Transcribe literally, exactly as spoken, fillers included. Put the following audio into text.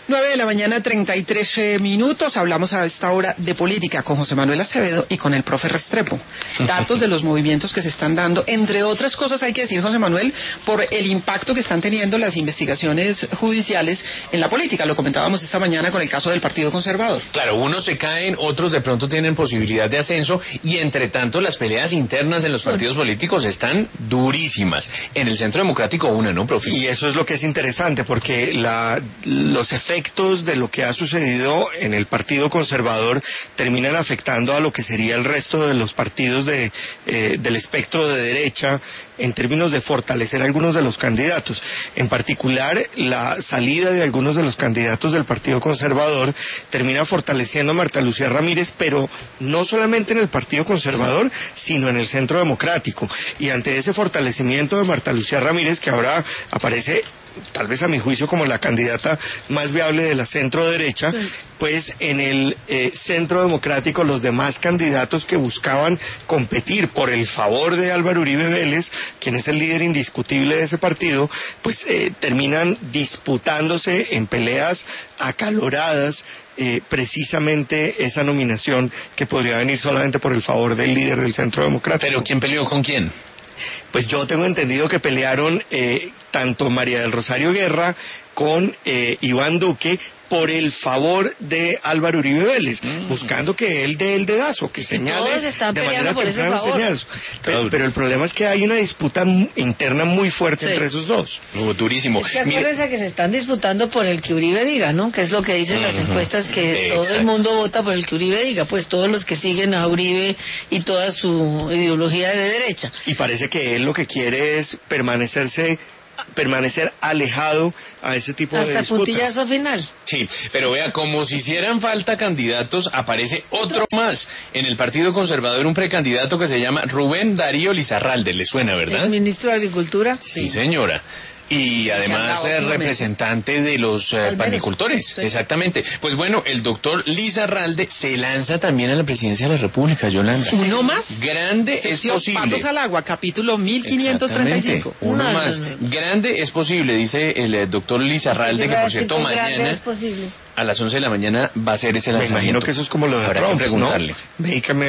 nueve de la mañana, treinta y tres eh, minutos. Hablamos a esta hora de política con José Manuel Acevedo y con el profe Restrepo. Datos de los movimientos que se están dando. Entre otras cosas, hay que decir, José Manuel, por el impacto que están teniendo las investigaciones judiciales en la política. Lo comentábamos esta mañana con el caso del Partido Conservador. Claro, unos se caen, otros de pronto tienen posibilidad de ascenso, y entre tanto las peleas internas en los partidos políticos están durísimas. En el Centro Democrático una, ¿no, profe? Y eso es lo que es interesante, porque la, los efectos de lo que ha sucedido en el Partido Conservador terminan afectando a lo que sería el resto de los partidos de, eh, del espectro de derecha, en términos de fortalecer algunos de los candidatos. En particular, la salida de algunos de los candidatos del Partido Conservador termina fortaleciendo a Marta Lucía Ramírez, pero no solamente en el Partido Conservador, sino en el Centro Democrático. Y ante ese fortalecimiento de Marta Lucía Ramírez, que ahora aparece, tal vez a mi juicio, como la candidata más viable de la centro derecha, sí. Pues en el eh, Centro Democrático los demás candidatos que buscaban competir por el favor de Álvaro Uribe Vélez, quien es el líder indiscutible de ese partido, pues eh, terminan disputándose en peleas acaloradas eh, precisamente esa nominación que podría venir solamente por el favor del líder del Centro Democrático. ¿Pero quién peleó con quién? Pues yo tengo entendido que pelearon eh, tanto María del Rosario Guerra con eh, Iván Duque por el favor de Álvaro Uribe Vélez, mm. buscando que él dé el dedazo, que señale de manera temprana señales. Pero, pero el problema es que hay una disputa interna muy fuerte sí. entre esos dos. Oh, durísimo. Es que acuérdense Mire... que se están disputando por el que Uribe diga, ¿no? Que es lo que dicen uh-huh. las encuestas, que Exacto. todo el mundo vota por el que Uribe diga, pues todos los que siguen a Uribe y toda su ideología de derecha. Y parece que él lo que quiere es permanecerse permanecer alejado a ese tipo hasta de disputas. Hasta puntillazo final. Sí, pero vea, como si hicieran falta candidatos, aparece otro más. En el Partido Conservador, un precandidato que se llama Rubén Darío Lizarralde. ¿Le suena, verdad? ¿Es ministro de Agricultura? Sí, sí señora. Y además es representante de los eh, panicultores, sí. Exactamente. Pues bueno, el doctor Lizarralde se lanza también a la presidencia de la República, Yolanda. ¿Uno más? Grande Se es posible. Patos al agua, capítulo mil quinientos treinta y cinco. Uno no, más. No, no. Grande es posible, dice el eh, doctor Lizarralde, que por cierto mañana es posible. a las once de la mañana va a ser ese lanzamiento. Me imagino que eso es como lo de Habrá Trump, que preguntarle. ¿no?